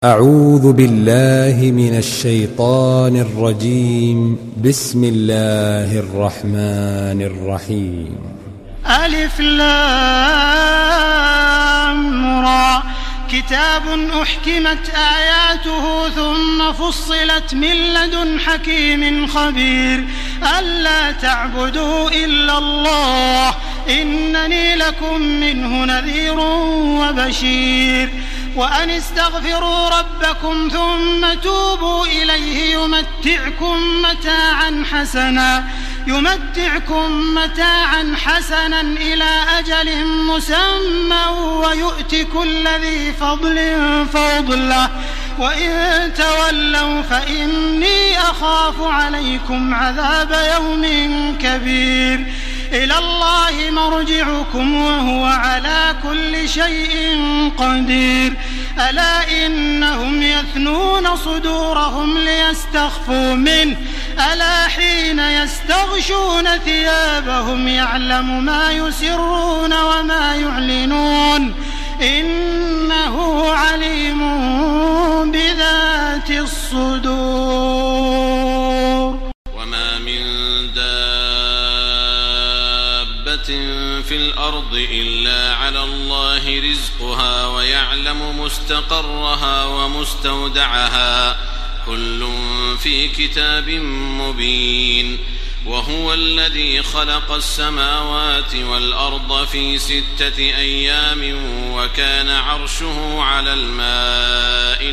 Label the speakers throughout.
Speaker 1: أعوذ بالله من الشيطان الرجيم. بسم الله الرحمن الرحيم.
Speaker 2: ألف لام را كتاب أحكمت آياته ثم فصلت من لدن حكيم خبير ألا تعبدوا إلا الله إنني لكم منه نذير وبشير وأن استغفروا ربكم ثم توبوا إليه يمتعكم متاعا حسنا إلى أجل مسمى ويؤت كل ذي فضل فضله وإن تولوا فإني أخاف عليكم عذاب يوم كبير إلى الله مرجعكم وهو على كل شيء قدير ألا إنهم يثنون صدورهم ليستخفوا منه ألا حين يستغشون ثيابهم يعلم ما يسرون وما يعلنون إنه عليم بذات الصدور.
Speaker 3: وما من في الأرض إلا على الله رزقها ويعلم مستقرها ومستودعها كل في كتاب مبين. وهو الذي خلق السماوات والأرض في 6 أيام وكان عرشه على الماء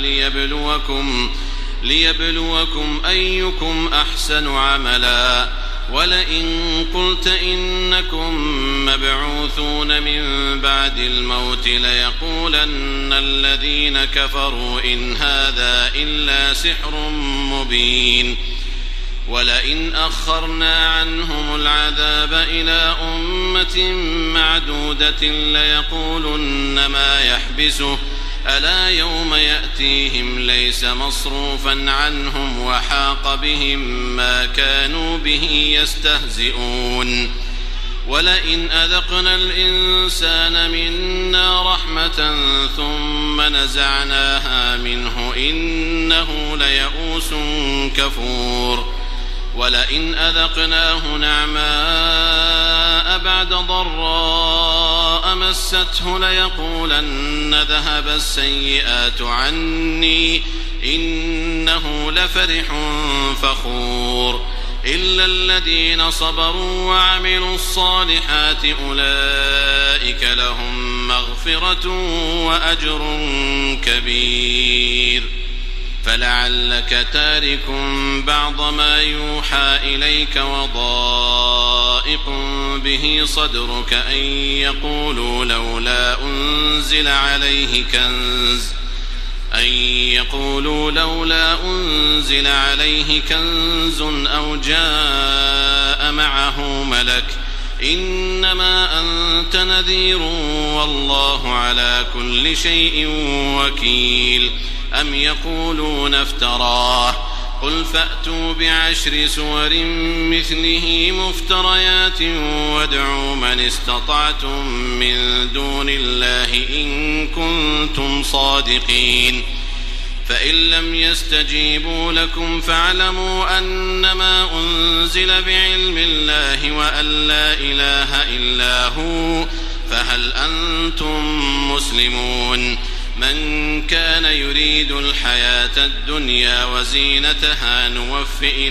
Speaker 3: ليبلوكم أيكم أحسن عملا. ولئن قلت إنكم مبعوثون من بعد الموت ليقولن الذين كفروا إن هذا إلا سحر مبين. ولئن أخرنا عنهم العذاب إلى أمة معدودة ليقولن ما يحبسه ألا يوم يأتيهم ليس مصروفا عنهم وحاق بهم ما كانوا به يستهزئون. ولئن أذقنا الإنسان منا رحمة ثم نزعناها منه إنه ليئوس كفور. ولئن أذقناه نعماء بعد ضراء مسته ليقولن ذهب السيئات عني إنه لفرح فخور. إلا الذين صبروا وعملوا الصالحات أولئك لهم مغفرة وأجر كبير. فلعلك تارك بعض ما يوحى إليك وضائق به صدرك أن يقولوا لولا أنزل عليه كنز أو جاء معه ملك إنما أنت نذير والله على كل شيء وكيل. أم يقولون افتراه قل فأتوا ب10 سور مثله مفتريات وادعوا من استطعتم من دون الله إن كنتم صادقين. فإن لم يستجيبوا لكم فاعلموا أنما أنزل بعلم الله وأن لا إله إلا هو فهل أنتم مسلمون. من كان يريد الحياة الدنيا وزينتها نوفي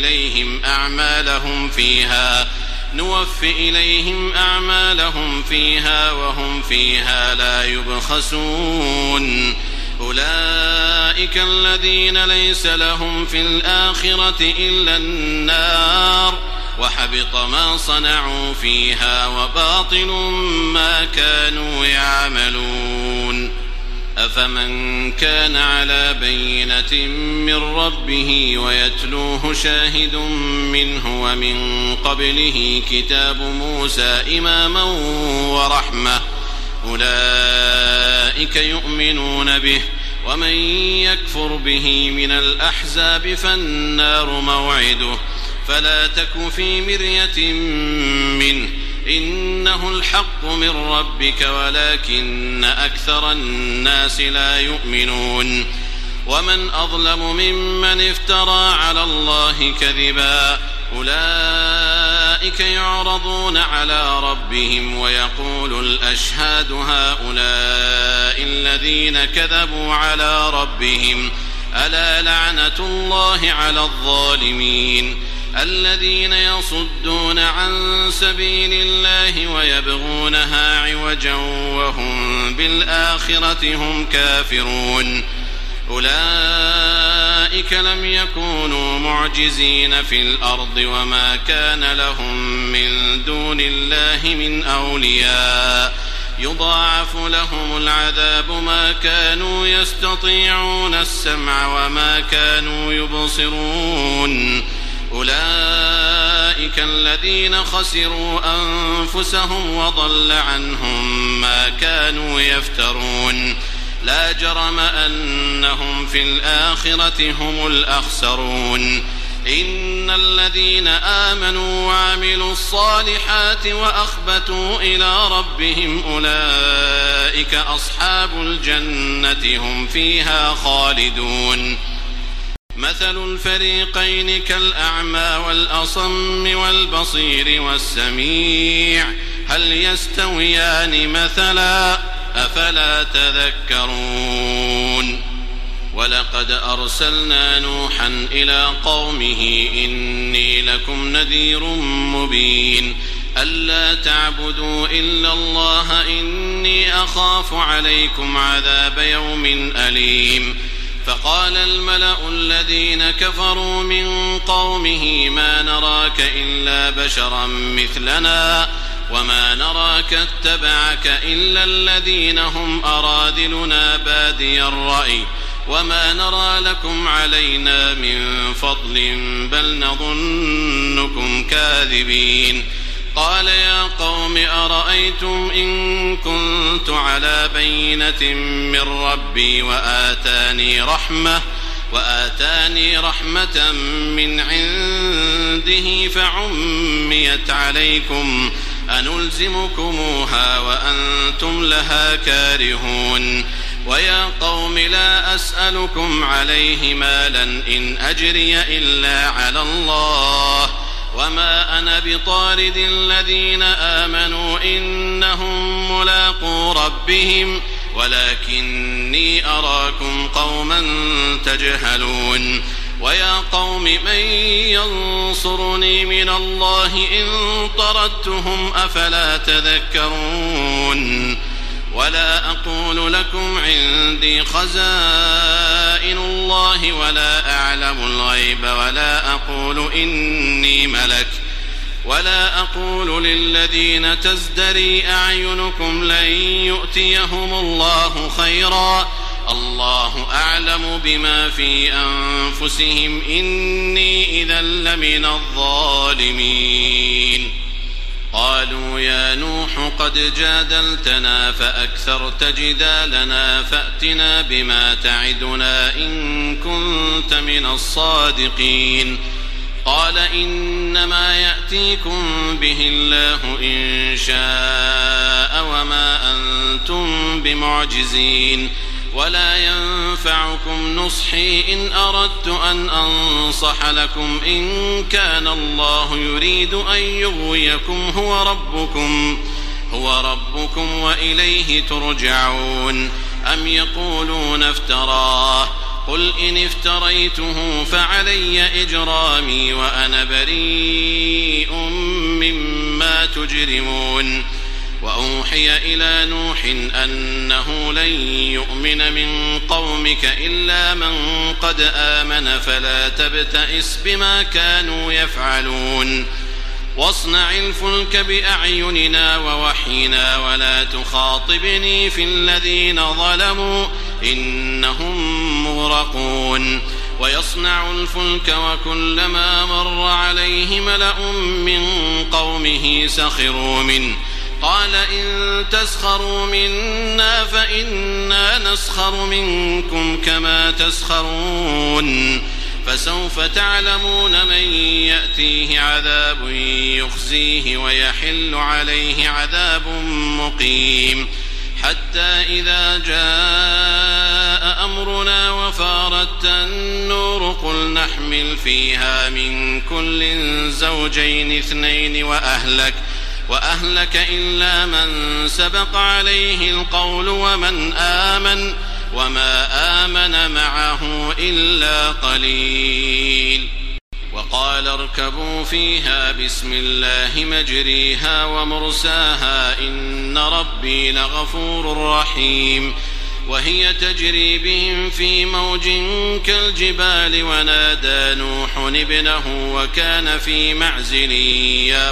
Speaker 3: إليهم أعمالهم فيها وهم فيها لا يبخسون. أولئك الذين ليس لهم في الآخرة إلا النار وحبط ما صنعوا فيها وباطل ما كانوا يعملون. أفمن كان على بينة من ربه ويتلوه شاهد منه ومن قبله كتاب موسى إماما ورحمة أولئك يؤمنون به. ومن يكفر به من الأحزاب فالنار موعده فلا تك في مرية منه إنه الحق من ربك ولكن أكثر الناس لا يؤمنون. ومن أظلم ممن افترى على الله كذبا أولئك يعرضون على ربهم ويقول الأشهاد هؤلاء الذين كذبوا على ربهم ألا لعنة الله على الظالمين الذين يصدون عن سبيل الله ويبغونها عوجا وهم بالآخرة هم كافرون أولئك لم يكونوا معجزين في الأرض وما كان لهم من دون الله من أولياء يضاعف لهم العذاب ما كانوا يستطيعون السمع وما كانوا يبصرون أولئك الذين خسروا أنفسهم وضل عنهم ما كانوا يفترون لا جرم أنهم في الآخرة هم الأخسرون إن الذين آمنوا وعملوا الصالحات وأخبتوا إلى ربهم أولئك أصحاب الجنة هم فيها خالدون مثل الفريقين كالأعمى والأصم والبصير والسميع هل يستويان مثلا أفلا تذكرون ولقد أرسلنا نوحا إلى قومه إني لكم نذير مبين ألا تعبدوا إلا الله إني أخاف عليكم عذاب يوم أليم فقال الملأ الذين كفروا من قومه ما نراك إلا بشرا مثلنا وما نراك اتبعك إلا الذين هم أراذلنا بادي الرأي وما نرى لكم علينا من فضل بل نظنكم كاذبين قال يا قوم أرأيتم إن كنت على بينة من ربي وآتاني رحمة من عنده فعميت عليكم أنلزمكموها وأنتم لها كارهون ويا قوم لا أسألكم عليه مالا إن أجري إلا على الله وما أنا بطارد الذين آمنوا إنهم ملاقو ربهم ولكني أراكم قوما تجهلون ويا قوم من ينصرني من الله إن طردتهم أفلا تذكرون ولا أقول لكم عندي خزائن الله ولا أعلم الغيب ولا أقول إني ملك ولا أقول للذين تزدري أعينكم لن يؤتيهم الله خيرا الله أعلم بما في أنفسهم إني إذا لمن الظالمين قالوا يا نوح قد جادلتنا فأكثرت جدالنا فأتنا بما تعدنا إن كنت من الصادقين قال إنما يأتيكم به الله إن شاء وما أنتم بمعجزين ولا ينفعكم نصحي إن أردت أن أنصح لكم إن كان الله يريد أن يغويكم هو ربكم وإليه ترجعون أم يقولون افتراه قل إن افتريته فعلي إجرامي وأنا بريء مما تجرمون وأوحي إلى نوح أنه لن يؤمن من قومك إلا من قد آمن فلا تبتئس بما كانوا يفعلون واصنع الفلك بأعيننا ووحينا ولا تخاطبني في الذين ظلموا إنهم مغرقون ويصنع الفلك وكلما مر عليه ملأ من قومه سخروا منه قال إن تسخروا منا فإنا نسخر منكم كما تسخرون فسوف تعلمون من يأتيه عذاب يخزيه ويحل عليه عذاب مقيم حتى إذا جاء جاء أمرنا وفارت النور قل نحمل فيها من كل زوجين اثنين وأهلك إلا من سبق عليه القول وما آمن معه إلا قليل. وقال اركبوا فيها بسم الله مجريها ومرساها إن ربي لغفور رحيم. وهي تجري بهم في موج كالجبال ونادى نوح ابنه وكان في معزل يا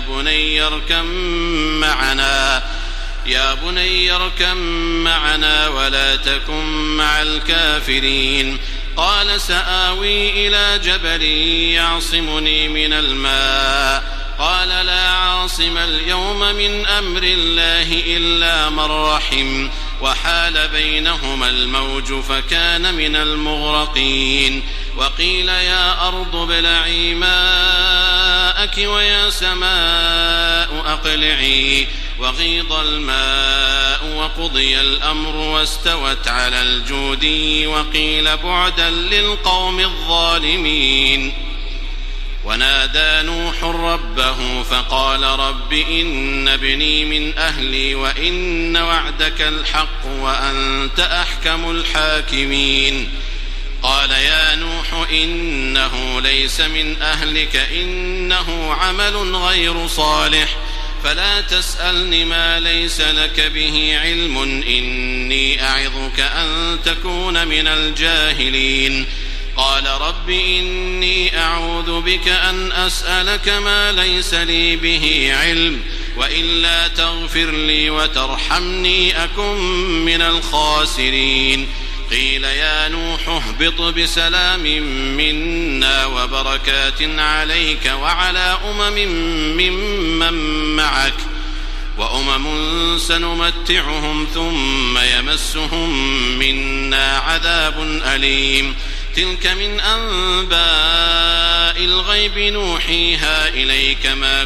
Speaker 3: بني اركب معنا ولا تكن مع الكافرين. قال سآوي إلى جبل يعصمني من الماء قال لا عاصم اليوم من أمر الله إلا من رحم وحال بينهما الموج فكان من المغرقين. وقيل يا أرض ابلعي ماءك ويا سماء أقلعي وغيض الماء وقضي الأمر واستوت على الجودي وقيل بعدا للقوم الظالمين. ونادى نوح ربه فقال رب إن ابني من أهلي وإن وعدك الحق وأنت أحكم الحاكمين. قال يا نوح إنه ليس من أهلك إنه عمل غير صالح فلا تسألني ما ليس لك به علم إني أعظك أن تكون من الجاهلين. قال رب إني أعوذ بك أن أسألك ما ليس لي به علم وإلا تغفر لي وترحمني أكن من الخاسرين. قيل يا نوح اهبط بسلام منا وبركات عليك وعلى ممن معك وأمم سنمتعهم ثم يمسهم منا عذاب أليم. تلك من أنباء الغيب نوحيها إليك ما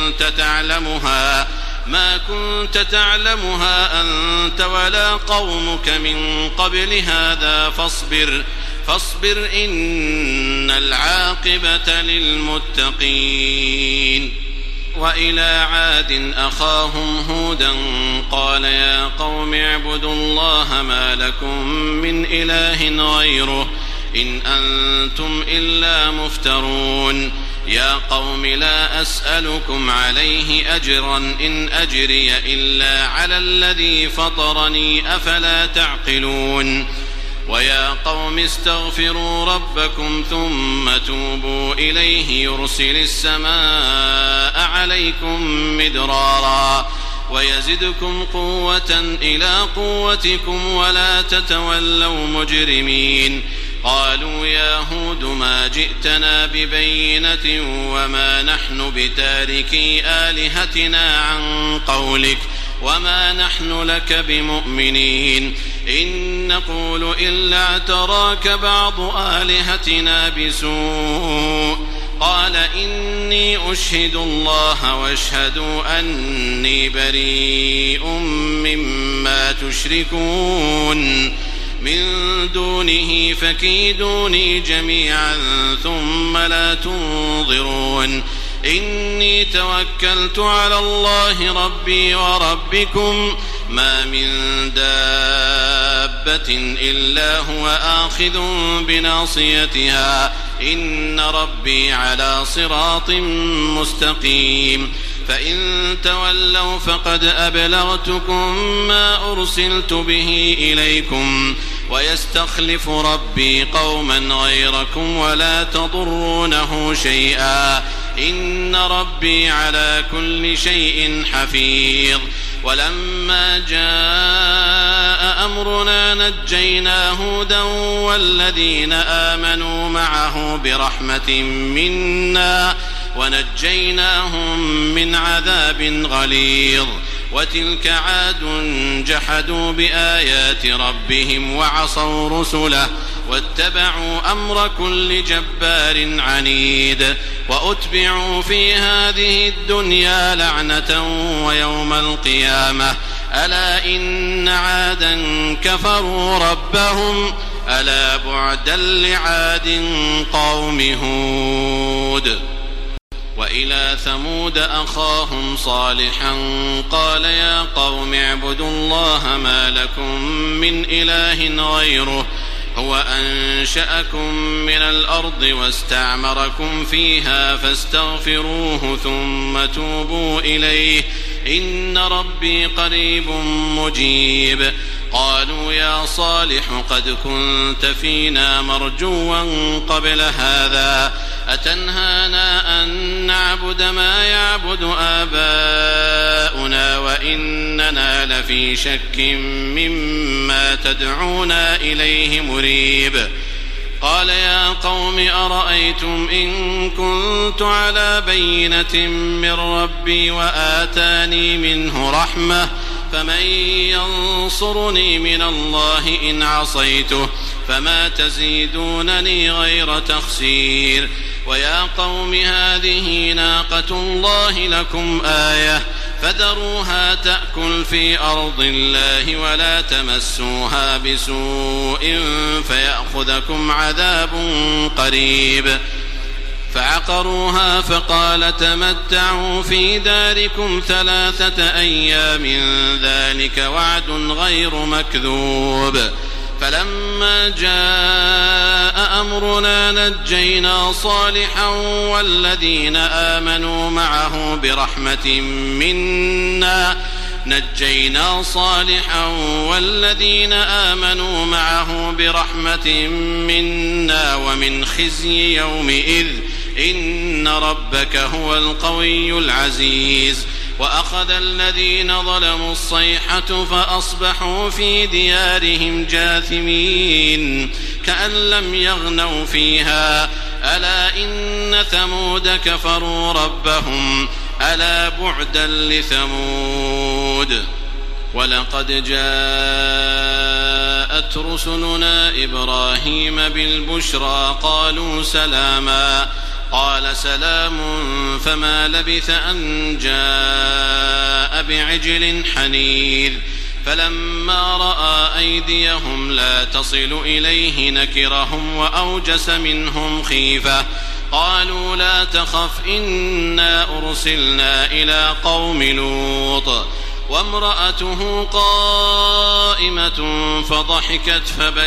Speaker 3: كنت تعلمها أنت ولا قومك من قبل هذا فاصبر إن العاقبة للمتقين. وإلى عاد أخاهم هودا قال يا قوم اعبدوا الله ما لكم من إله غيره إن أنتم إلا مفترون. يا قوم لا أسألكم عليه أجرا إن أجري إلا على الذي فطرني أفلا تعقلون. ويا قوم استغفروا ربكم ثم توبوا إليه يرسل السماء عليكم مدرارا ويزدكم قوة إلى قوتكم ولا تتولوا مجرمين. قالوا يا هود ما جئتنا ببينة وما نحن بتاركي آلهتنا عن قولك وما نحن لك بمؤمنين إن نقول إلا اعتراك بعض آلهتنا بسوء. قال إني أشهد الله واشهدوا أني بريء مما تشركون من دونه فكيدوني جميعا ثم لا تنظرون. إني توكلت على الله ربي وربكم ما من دابة إلا هو آخذ بناصيتها إن ربي على صراط مستقيم. فإن تولوا فقد أبلغتكم ما أرسلت به إليكم ويستخلف ربي قوما غيركم ولا تضرونه شيئا إن ربي على كل شيء حفيظ. ولما جاء أمرنا نجينا هودا والذين آمنوا معه برحمة منا ونجيناهم من عذاب غليظ. وتلك عاد جحدوا بآيات ربهم وعصوا رسله واتبعوا أمر كل جبار عنيد. وأتبعوا في هذه الدنيا لعنة ويوم القيامة ألا إن عادا كفروا ربهم ألا بعدا لعاد قوم هود. وإلى ثمود أخاهم صالحا قال يا قوم اعبدوا الله ما لكم من إله غيره هو أنشأكم من الأرض واستعمركم فيها فاستغفروه ثم توبوا إليه إن ربي قريب مجيب. قالوا يا صالح قد كنت فينا مرجوا قبل هذا أتنهانا أن نعبد ما يعبد آباؤنا وإننا لفي شك مما تدعونا إليه مريب. قال يا قوم أرأيتم إن كنت على بينة من ربي وآتاني منه رحمة فمن ينصرني من الله إن عصيته فما تزيدونني غير تخسير. ويا قوم هذه ناقة الله لكم آية فذروها تأكل في أرض الله ولا تمسوها بسوء فيأخذكم عذاب قريب. فعقروها فقال تمتعوا في داركم 3 أيام ذلك وعد غير مكذوب. فلما جاء أمرنا نجينا صالحا والذين آمنوا معه برحمة منا ومن خزي يومئذ إن ربك هو القوي العزيز. وأخذ الذين ظلموا الصيحة فأصبحوا في ديارهم جاثمين كأن لم يغنوا فيها ألا إن ثمود كفروا ربهم ألا بعدا لثمود. ولقد جاءت رسلنا إبراهيم بالبشرى قالوا سلاما قال سلام فما لبث أن جاء بعجل حنيذ. فلما رأى أيديهم لا تصل إليه نكرهم وأوجس منهم خيفة قالوا لا تخف إنا أرسلنا إلى قوم لوط. وامرأته قائمة فضحكت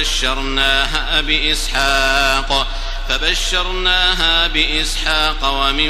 Speaker 3: فبشرناها بإسحاق ومن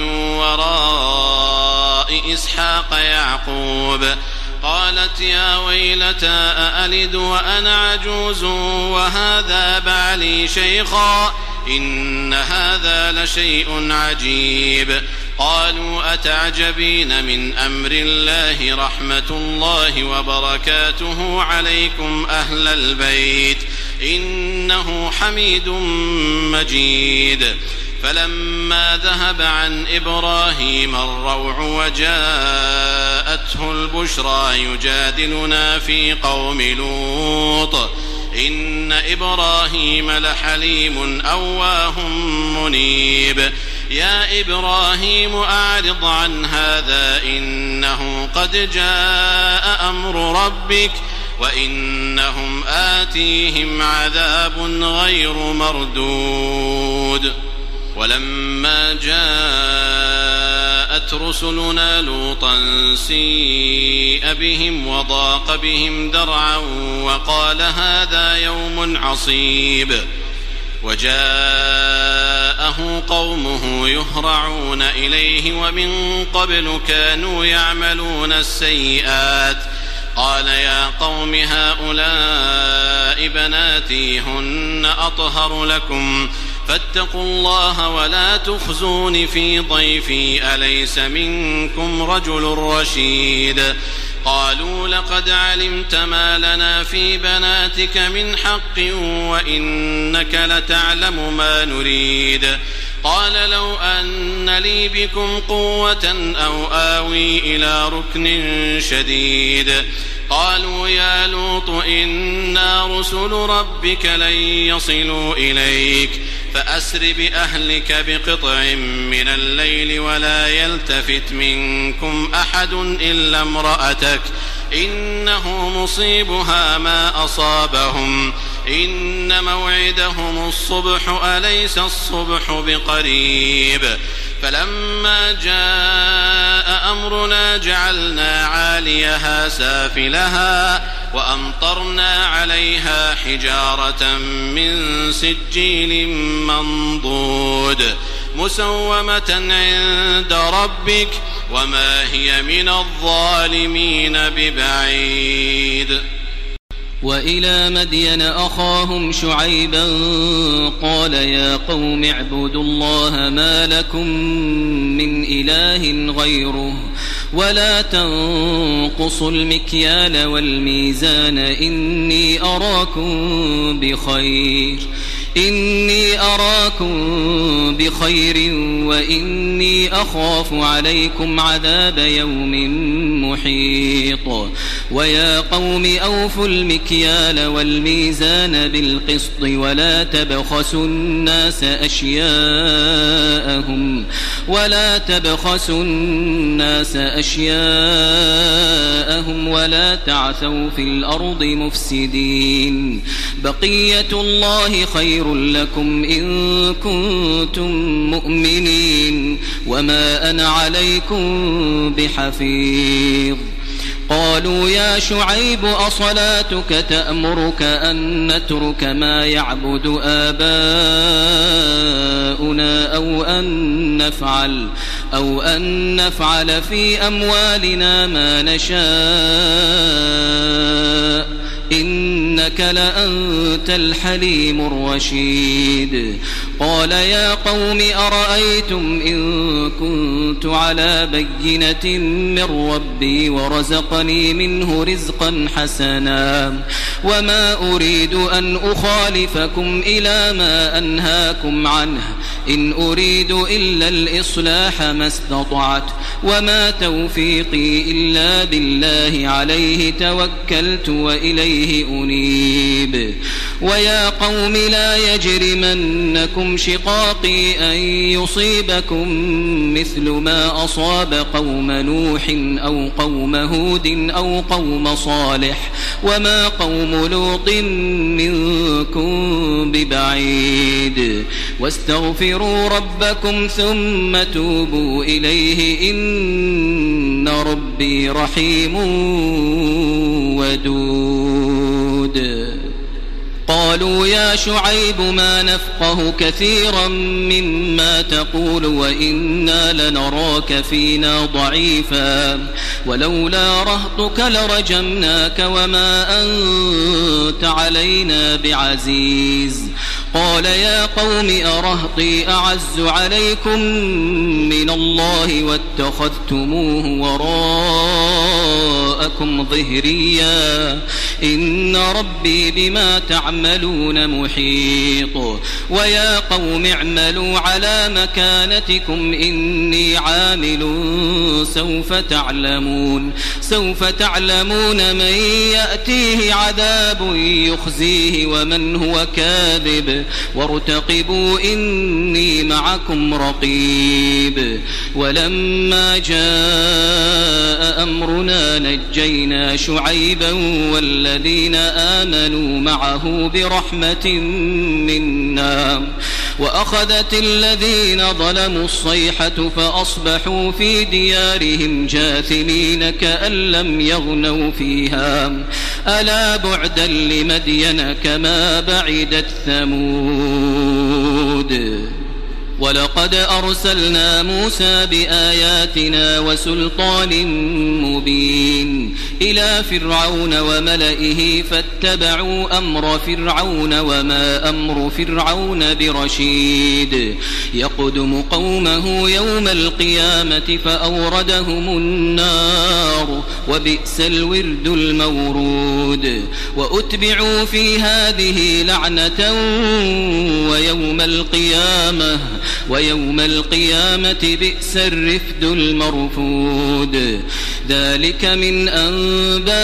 Speaker 3: وراء إسحاق يعقوب. قالت يا ويلتى أألد وأنا عجوز وهذا بعلي شيخا إن هذا لشيء عجيب. قالوا أتعجبين من أمر الله رحمة الله وبركاته عليكم أهل البيت إنه حميد مجيد. فلما ذهب عن إبراهيم الروع وجاءته البشرى يجادلنا في قوم لوط إن إبراهيم لحليم أواه منيب. يا إبراهيم أعرض عن هذا إنه قد جاء أمر ربك وإنهم آتيهم عذاب غير مردود. ولما جاءت رسلنا لوطا سيء بهم وضاق بهم ذرعا وقال هذا يوم عصيب. وجاءه قومه يهرعون إليه ومن قبل كانوا يعملون السيئات. قال يا قوم هؤلاء بناتي هن أطهر لكم فاتقوا الله ولا تخزون في ضيفي أليس منكم رجل رشيد. قالوا لقد علمت ما لنا في بناتك من حق وإنك لتعلم ما نريد. قال لو أن لي بكم قوة أو آوي إلى ركن شديد. قالوا يا لوط إنا رسل ربك لن يصلوا إليك فأسر بأهلك بقطع من الليل ولا يلتفت منكم أحد إلا امرأتك إنه مصيبها ما أصابهم إن موعدهم الصبح أليس الصبح بقريب فلما جاء أمرنا جعلنا عاليها سافلها وأمطرنا عليها حجارة من سجيل منضود مسومة عند ربك وما هي من الظالمين ببعيد.
Speaker 4: وإلى مدين أخاهم شعيبا قال يا قوم اعبدوا الله ما لكم من إله غيره ولا تنقصوا المكيال والميزان إني أراكم بخير وإني أخاف عليكم عذاب يوم محيط. ويا قوم أوفوا المكيال والميزان بالقسط ولا تبخسوا الناس أشياءهم ولا تعثوا في الأرض مفسدين. بقية الله خير لكم إن كنتم مؤمنين وما أنا عليكم بحفيظ. قالوا يا شعيب أصلاتك تأمرك أن نترك ما يعبد آباؤنا أو أن نفعل في أموالنا ما نشاء إنك لأنت الحليم الرشيد. قال يا قوم أرأيتم إن كنت على بينة من ربي ورزقني منه رزقا حسنا وما أريد أن أخالفكم إلى ما أنهاكم عنه إن أريد إلا الإصلاح ما استطعت وما توفيقي إلا بالله عليه توكلت وإليه أنيب. ويا قوم لا يجرمنكم شقاقي أن يصيبكم مثل ما أصاب قوم نوح أو قوم هود أو قوم صالح وما قوم لوط منكم ببعيد. واستغفروا ربكم ثم توبوا إليه إن ربي رحيم ودود. قالوا يا شعيب ما نفقه كثيرا مما تقول وإنا لنراك فينا ضعيفا ولولا رهطك لرجمناك وما أنت علينا بعزيز. قال يا قوم أرهطي أعز عليكم من الله واتخذتموه وراءكم ظهريا إن ربي بما تعملون محيط. ويا قوم اعملوا على مكانتكم إني عامل سوف تعلمون من يأتيه عذاب يخزيه ومن هو كاذب وارتقبوا إني معكم رقيب. ولما جاء أمرنا نجينا شعيبا والذين آمنوا معه برحمة منا وأخذت الذين ظلموا الصيحة فأصبحوا في ديارهم جاثمين كأن لم يغنوا فيها ألا بعدا لمدين كما بعدت ثمود. ولقد أرسلنا موسى بآياتنا وسلطان مبين إلى فرعون وملئه فاتبعوا أمر فرعون وما أمر فرعون برشيد. يقدم قومه يوم القيامة فأوردهم النار وبئس الورد المورود. وأتبعوا في هذه لعنة ويوم القيامة بئس الرفد المرفود. ذلك من أنباء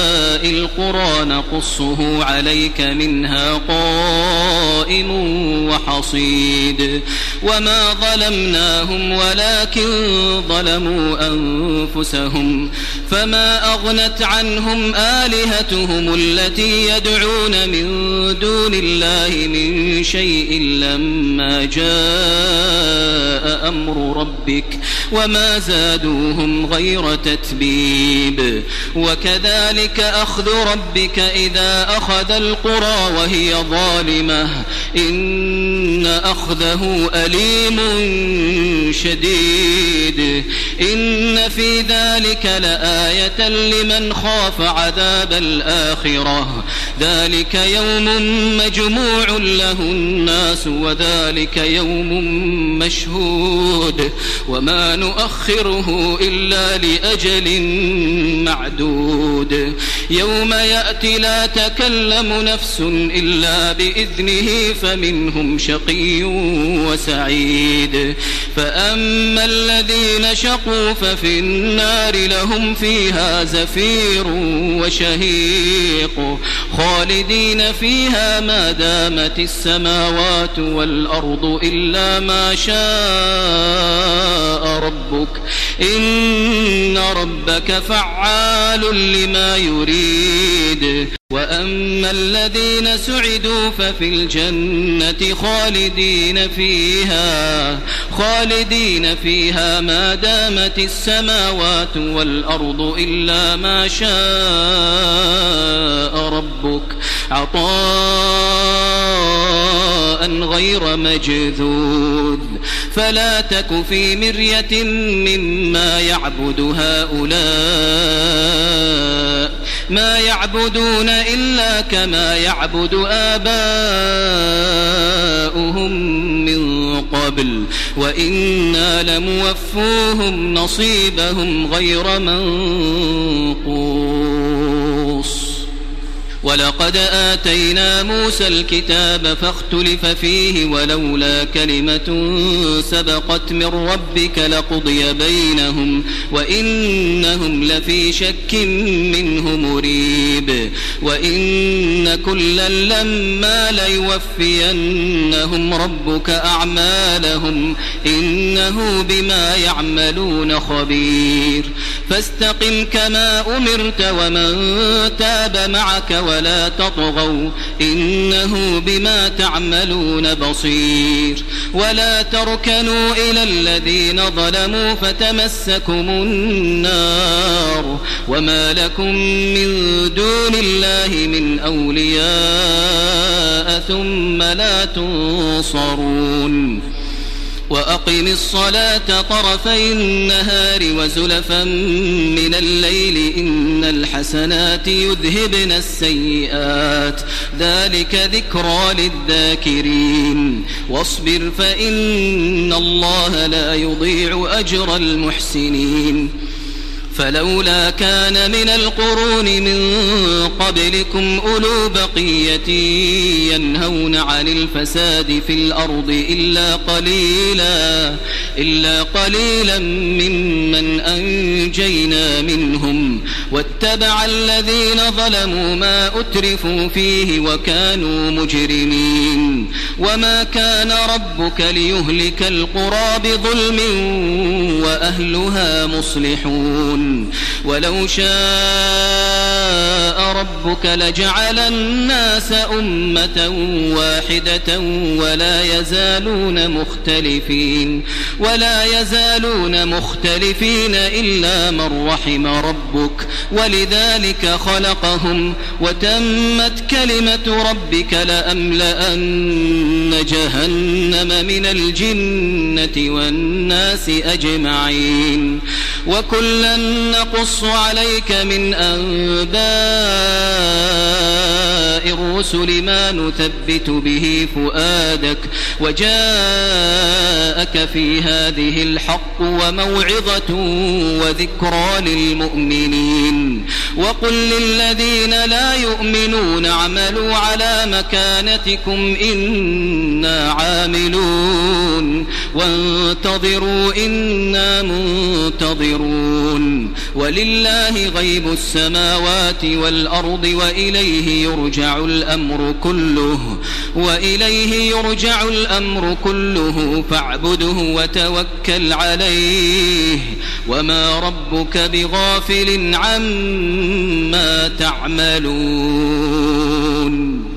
Speaker 4: القرى نقصه عليك منها قائم وحصيد وما ظلمناهم ولكن ظلموا أنفسهم فما أغنت عنهم آلهتهم التي يدعون من دون الله من شيء لما جاء أمر ربك وما زادوهم غير تتبيب وكذلك أخذ ربك إذا أخذ القرى وهي ظالمة إن أخذه أليم شديد إن في ذلك لآية لمن خاف عذاب الآخرة ذلك يوم مجموع له الناس وذلك يوم مشهود وما نؤخره إلا لأجل معدود يوم يأتي لا تكلم نفس إلا بإذنه فمنهم شقي وسعيد فأما الذين شقوا ففي النار لهم فيها زفير وشهيق خالدين فيها ما دامت السماوات والأرض إلا ما شاء ربك إن ربك فعال لما يريد وأما الذين سعدوا ففي الجنة خالدين فيها ما دامت السماوات والأرض إلا ما شاء ربك عطاء غير مجذوذ فلا تك في مرية مما يعبد هؤلاء ما يعبدون إلا كما يعبد آباؤهم من قبل وإنا لموفوهم نصيبهم غير منقوص ولقد آتينا موسى الكتاب فاختلف فيه ولولا كلمة سبقت من ربك لقضي بينهم وإنهم لفي شك منه مريب وإن كلا لما ليوفينهم ربك أعمالهم إنه بما يعملون خبير فاستقم كما أمرت ومن تاب معك ولا تطغوا إنه بما تعملون بصير ولا تركنوا إلى الذين ظلموا فتمسكم النار وما لكم من دون الله من أولياء ثم لا تنصرون وأقم الصلاة طرفي النهار وزلفا من الليل إن الحسنات يذهبن السيئات ذلك ذكرى للذاكرين واصبر فإن الله لا يضيع أجر المحسنين فلولا كان من القرون من قبلكم أولو بقية ينهون عن الفساد في الأرض إلا قليلا ممن أنجينا منهم واتبع الذين ظلموا ما أترفوا فيه وكانوا مجرمين وما كان ربك ليهلك القرى بظلم وأهلها مصلحون ولو شاء ربك لجعل الناس أمة واحدة ولا يزالون مختلفين إلا من رحم ربك ولذلك خلقهم وتمت كلمة ربك لأملأن جهنم من الجنة والناس أجمعين وكلا نقص عليك من أنباء الرسل ما نثبت به فؤادك وجاءك في هذه الحق وموعظة وذكرى للمؤمنين وقل للذين لا يؤمنون اعملوا على مكانتكم إنا عاملون وانتظروا إنا منتظرون ولله غيب السماوات والأرض وإليه يرجع الأمر كله فاعبده وتوكل عليه وما ربك بغافل عما تعملون.